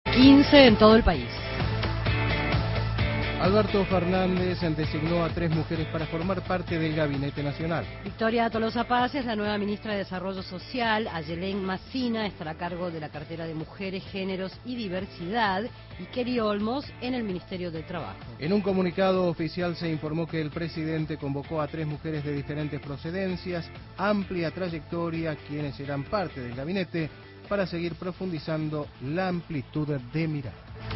15 en todo el país. Alberto Fernández designó a 3 mujeres para formar parte del Gabinete Nacional. Victoria Tolosa Paz es la nueva ministra de Desarrollo Social. Ayelén Massina estará a cargo de la cartera de Mujeres, Géneros y Diversidad. Y Keri Olmos en el Ministerio del Trabajo. En un comunicado oficial se informó que el presidente convocó a 3 mujeres de diferentes procedencias, amplia trayectoria, quienes serán parte del gabinete para seguir profundizando la amplitud de miradas.